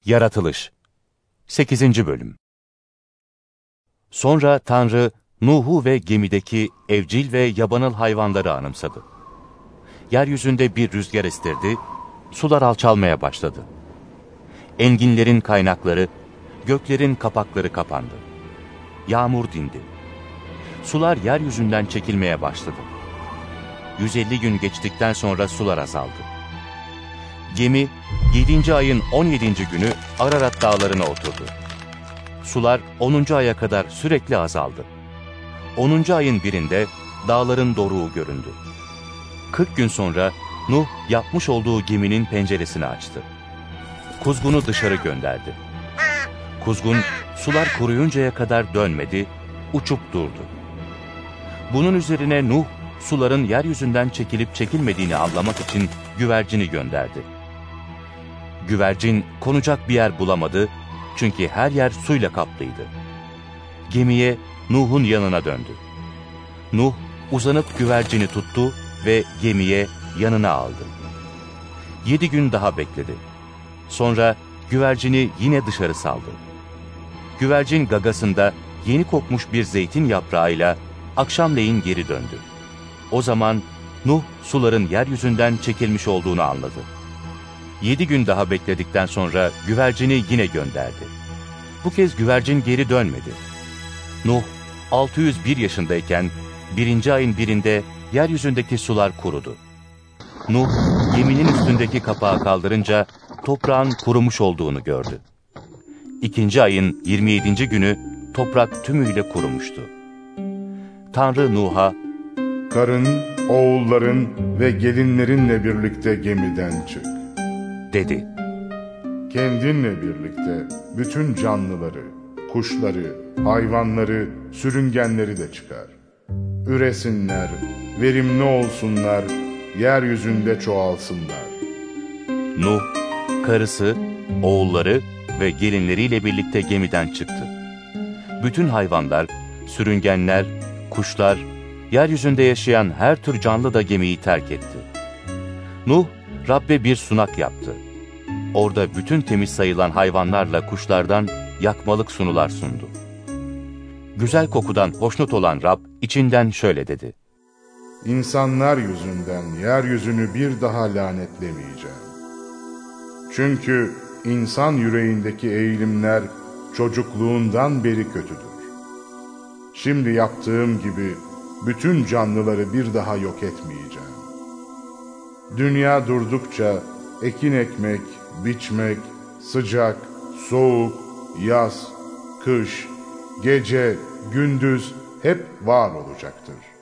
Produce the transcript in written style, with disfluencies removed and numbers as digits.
Yaratılış 8. Bölüm. Sonra Tanrı, Nuh'u ve gemideki evcil ve yabanıl hayvanları anımsadı. Yeryüzünde bir rüzgar estirdi, sular alçalmaya başladı. Enginlerin kaynakları, göklerin kapakları kapandı. Yağmur dindi. Sular yeryüzünden çekilmeye başladı. 150 gün geçtikten sonra sular azaldı. Gemi, 7. ayın 17. günü Ararat dağlarına oturdu. Sular 10. aya kadar sürekli azaldı. 10. ayın birinde dağların doruğu göründü. 40 gün sonra Nuh yapmış olduğu geminin penceresini açtı. Kuzgunu dışarı gönderdi. Kuzgun sular kuruyuncaya kadar dönmedi, uçup durdu. Bunun üzerine Nuh, suların yeryüzünden çekilip çekilmediğini anlamak için güvercini gönderdi. Güvercin konacak bir yer bulamadı çünkü her yer suyla kaplıydı. Gemiye Nuh'un yanına döndü. Nuh uzanıp güvercini tuttu ve gemiye yanına aldı. 7 gün daha bekledi. Sonra güvercini yine dışarı saldı. Güvercin gagasında yeni kokmuş bir zeytin yaprağıyla akşamleyin geri döndü. O zaman Nuh suların yeryüzünden çekilmiş olduğunu anladı. 7 gün daha bekledikten sonra güvercini yine gönderdi. Bu kez güvercin geri dönmedi. Nuh 601 yaşındayken 1. ayın birinde yeryüzündeki sular kurudu. Nuh geminin üstündeki kapağı kaldırınca toprağın kurumuş olduğunu gördü. 2. ayın 27. günü toprak tümüyle kurumuştu. Tanrı Nuh'a, "Karın, oğulların ve gelinlerinle birlikte gemiden çık," dedi. "Kendinle birlikte bütün canlıları, kuşları, hayvanları, sürüngenleri de çıkar. Üresinler, verimli olsunlar, yeryüzünde çoğalsınlar." Nuh, karısı, oğulları ve gelinleriyle birlikte gemiden çıktı. Bütün hayvanlar, sürüngenler, kuşlar, yeryüzünde yaşayan her tür canlı da gemiyi terk etti. Nuh, Rabbe bir sunak yaptı. Orada bütün temiz sayılan hayvanlarla kuşlardan yakmalık sunular sundu. Güzel kokudan hoşnut olan Rab içinden şöyle dedi: "İnsanlar yüzünden yeryüzünü bir daha lanetlemeyeceğim. Çünkü insan yüreğindeki eğilimler çocukluğundan beri kötüdür. Şimdi yaptığım gibi bütün canlıları bir daha yok etmeyeceğim. Dünya durdukça ekin ekmek, biçmek, sıcak, soğuk, yaz, kış, gece, gündüz hep var olacaktır.